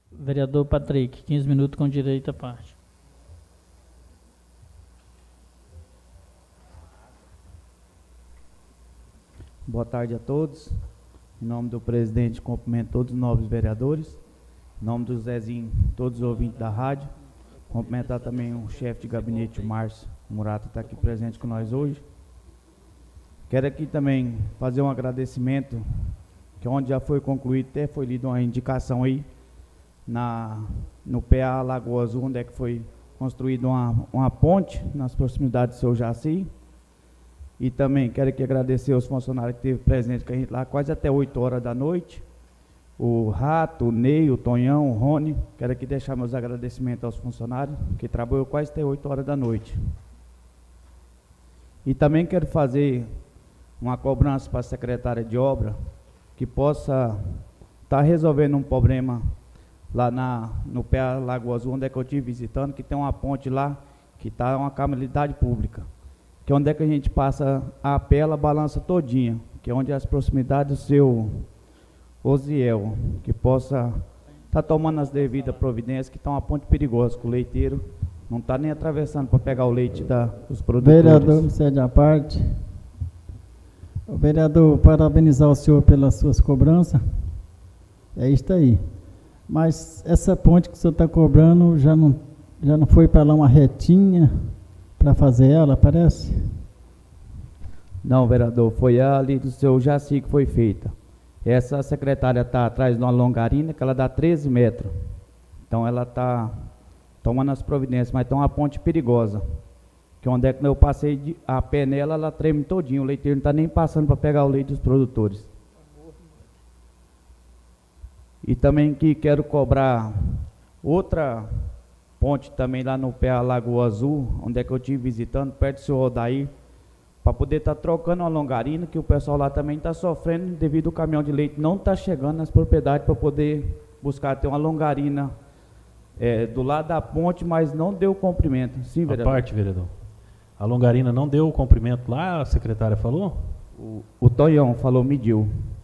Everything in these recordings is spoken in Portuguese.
Vereador Patrick, 15 minutos com direito à parte. Boa tarde a todos. Em nome do presidente, cumprimento todos os nobres vereadores. Em nome do Zezinho, todos os ouvintes da rádio. Cumprimentar também o chefe de gabinete, o Márcio Murata, está aqui presente com nós hoje. Quero aqui também fazer um agradecimento, que onde já foi concluído, até foi lida uma indicação aí, no PA Lagoa Azul, onde é que foi construída uma ponte, nas proximidades do seu Jaci. E também quero aqui agradecer aos funcionários que esteve presente com a gente lá, quase até 8 horas da noite. O Rato, o Ney, o Tonhão, o Rony. Quero aqui deixar meus agradecimentos aos funcionários, que trabalhou quase até 8 horas da noite. E também quero fazer uma cobrança para a secretária de obra, que possa estar resolvendo um problema lá no PA Lagoa Azul, onde é que eu estive visitando, que tem uma ponte lá, que está uma calamidade pública. Que é onde é que a gente passa a pé, ela balança todinha, que é onde é as proximidades do seu Osiel, que possa estar tomando as devidas providências, que está uma ponte perigosa, que o leiteiro não está nem atravessando para pegar o leite dos produtores. Vereador, cede à parte. O vereador, parabenizar o senhor pelas suas cobranças. É isso aí. Mas essa ponte que o senhor está cobrando, já não foi para lá uma retinha para fazer ela, parece? Não, vereador, foi ali do seu Jaci que foi feita. Essa secretária está atrás de uma longarina que ela dá 13 metros. Então ela está tomando as providências, mas tem uma ponte perigosa. Que onde é que eu passei a pé nela, ela treme todinho. O leiteiro não está nem passando para pegar o leite dos produtores. E também que quero cobrar outra ponte também lá no PA Lagoa Azul, onde é que eu estive visitando, perto do seu Odair, para poder estar trocando uma longarina, que o pessoal lá também está sofrendo devido ao caminhão de leite não está chegando nas propriedades para poder buscar ter uma longarina do lado da ponte, mas não deu comprimento. Sim, vereador. A parte, vereador. A longarina não deu o comprimento lá, a secretária falou? O Tonhão falou, mediu.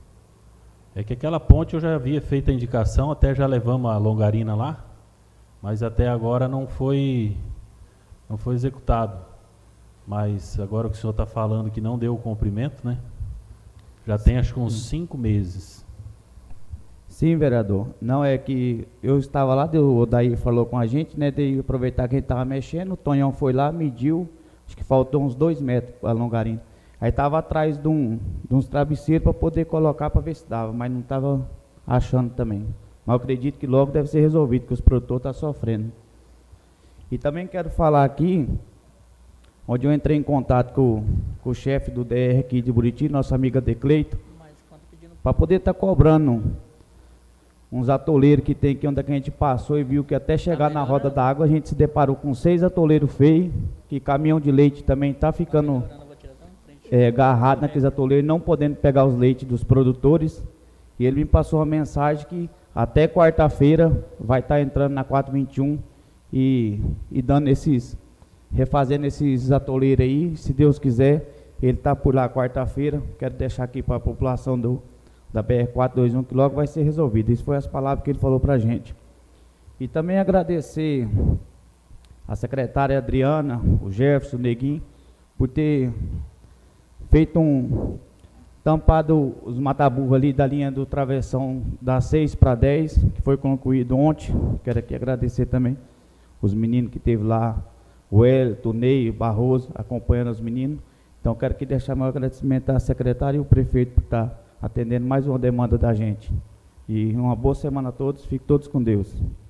É que aquela ponte eu já havia feito a indicação, até já levamos a longarina lá, mas até agora não foi executado. Mas agora que o senhor está falando que não deu o comprimento, né? Já tem acho que uns 5 meses. Sim, vereador. Não é que eu estava lá, o Odair falou com a gente, né? De aproveitar que a gente estava mexendo, o Tonhão foi lá, mediu, acho que faltou uns 2 metros a longarina. Aí estava atrás de uns travesseiros para poder colocar para ver se dava, mas não estava achando também. Mas eu acredito que logo deve ser resolvido, que os produtores estão sofrendo. E também quero falar aqui, onde eu entrei em contato com o chefe do DR aqui de Buriti, nossa amiga Decleito, para poder estar cobrando uns atoleiros que tem aqui onde a gente passou e viu que até chegar na roda da água a gente se deparou com 6 atoleiros feios, que caminhão de leite também está ficando agarrado naqueles atoleiros, não podendo pegar os leites dos produtores. E ele me passou uma mensagem que até quarta-feira vai estar entrando na 421 e dando refazendo esses atoleiros aí, se Deus quiser, ele está por lá quarta-feira. Quero deixar aqui para a população da BR-421 que logo vai ser resolvido. Isso foi as palavras que ele falou para a gente. E também agradecer a secretária Adriana, o Jefferson, o Neguinho, por ter feito tampado os mataburros ali da linha do travessão da 6 para 10, que foi concluído ontem. Quero aqui agradecer também os meninos que esteve lá, o Hélito, o Ney, o Barroso, acompanhando os meninos. Então quero aqui deixar meu agradecimento à secretária e ao prefeito por estar atendendo mais uma demanda da gente. E uma boa semana a todos, fiquem todos com Deus.